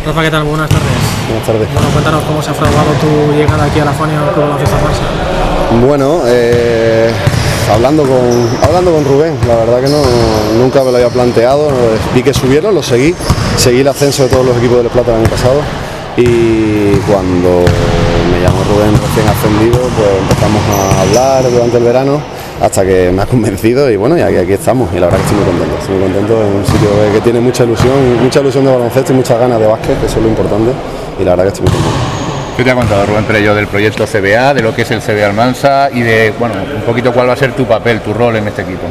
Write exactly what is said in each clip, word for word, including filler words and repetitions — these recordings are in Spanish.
Rafa, ¿qué tal? Buenas tardes. Buenas tardes. Bueno, cuéntanos cómo se ha fraguado tu llegada aquí a la Fania Club Baloncesto Mansa. Bueno, eh, hablando con hablando con Rubén, la verdad que no nunca me lo había planteado, vi que subieron, lo seguí, seguí el ascenso de todos los equipos del Plata el año pasado y cuando me llamó Rubén recién ascendido, pues empezamos a hablar durante el verano hasta que me ha convencido y bueno, y aquí, aquí estamos y la verdad que estoy muy contento, estoy muy contento en un sitio que, que tiene mucha ilusión, mucha ilusión de baloncesto y muchas ganas de básquet, que eso es lo importante y la verdad que estoy muy contento. ¿Qué te ha contado Rubén Perello del proyecto C B A, de lo que es el C B A Almansa y de, bueno, un poquito cuál va a ser tu papel, tu rol en este equipo?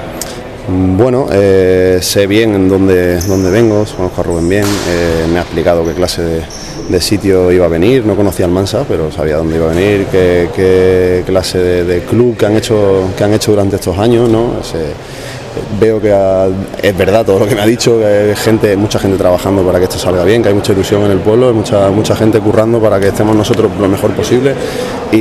Bueno, eh, sé bien en dónde, dónde vengo, conozco a Rubén bien, eh, me ha explicado qué clase de, de sitio iba a venir, no conocía Almansa, pero sabía dónde iba a venir, qué, qué clase de, de club que han hecho, que han hecho durante estos años, ¿no? Ese, veo que ha, es verdad todo lo que me ha dicho, que hay gente, mucha gente trabajando para que esto salga bien, que hay mucha ilusión en el pueblo, hay mucha, mucha gente currando para que estemos nosotros lo mejor posible y,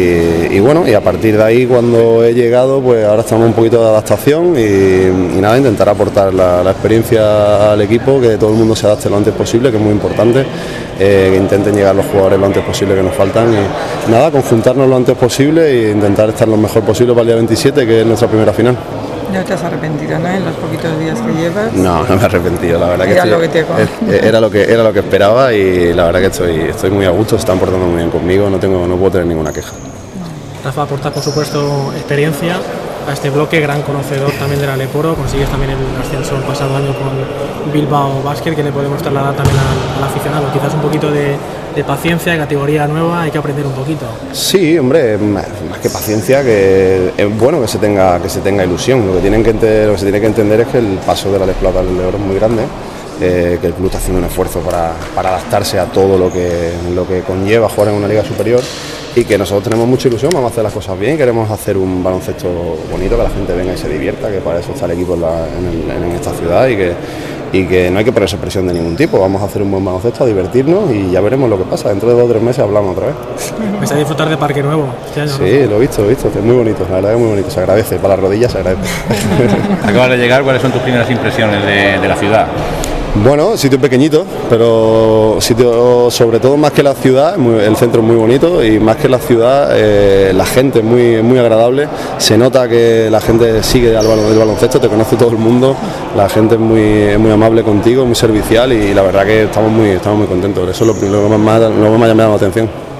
y bueno, y a partir de ahí cuando he llegado, pues ahora estamos un poquito de adaptación y, y nada, intentar aportar la, la experiencia al equipo, que todo el mundo se adapte lo antes posible, que es muy importante, eh, que intenten llegar los jugadores lo antes posible que nos faltan y nada, conjuntarnos lo antes posible e intentar estar lo mejor posible para el día veintisiete, que es nuestra primera final. ¿No te has arrepentido, no, en los poquitos días que llevas? No, no me he arrepentido, la verdad que era, estoy, lo que te es, era lo que era lo que esperaba y la verdad que estoy, estoy muy a gusto, se están portando muy bien conmigo, no tengo, no puedo tener ninguna queja. Rafa aporta por supuesto experiencia a este bloque, gran conocedor también del Aleporo, consigues también el ascenso el pasado año con Bilbao Basket, que le podemos trasladar también al, al aficionado, quizás un poquito de, de paciencia, categoría nueva, hay que aprender un poquito. Sí, hombre, más que paciencia, que es bueno que se tenga, que se tenga ilusión, lo que, tienen que entender, lo que se tiene que entender es que el paso de la Plata al Oro es muy grande, eh, que el club está haciendo un esfuerzo para, para adaptarse a todo lo que, lo que conlleva jugar en una liga superior y que nosotros tenemos mucha ilusión, vamos a hacer las cosas bien, queremos hacer un baloncesto bonito, que la gente venga y se divierta, que para eso está el equipo en, la, en, el, en esta ciudad y que, y que no hay que ponerse presión de ningún tipo, vamos a hacer un buen baloncesto, a divertirnos y ya veremos lo que pasa, dentro de dos o tres meses hablamos otra vez. ¿Vais a disfrutar de Parque Nuevo este año? Sí, ¿no? Lo he visto, lo he visto, es muy bonito, la verdad que es muy bonito, se agradece, para las rodillas se agradece. Acabas de llegar, ¿cuáles son tus primeras impresiones de, de la ciudad? Bueno, sitio pequeñito, pero sitio sobre todo más que la ciudad, el centro es muy bonito y más que la ciudad, eh, la gente es muy, muy agradable, se nota que la gente sigue al balon, del baloncesto, te conoce todo el mundo, la gente es muy, muy amable contigo, muy servicial y la verdad que estamos muy, estamos muy contentos, eso es lo, lo, que más, lo que más me ha llamado la atención.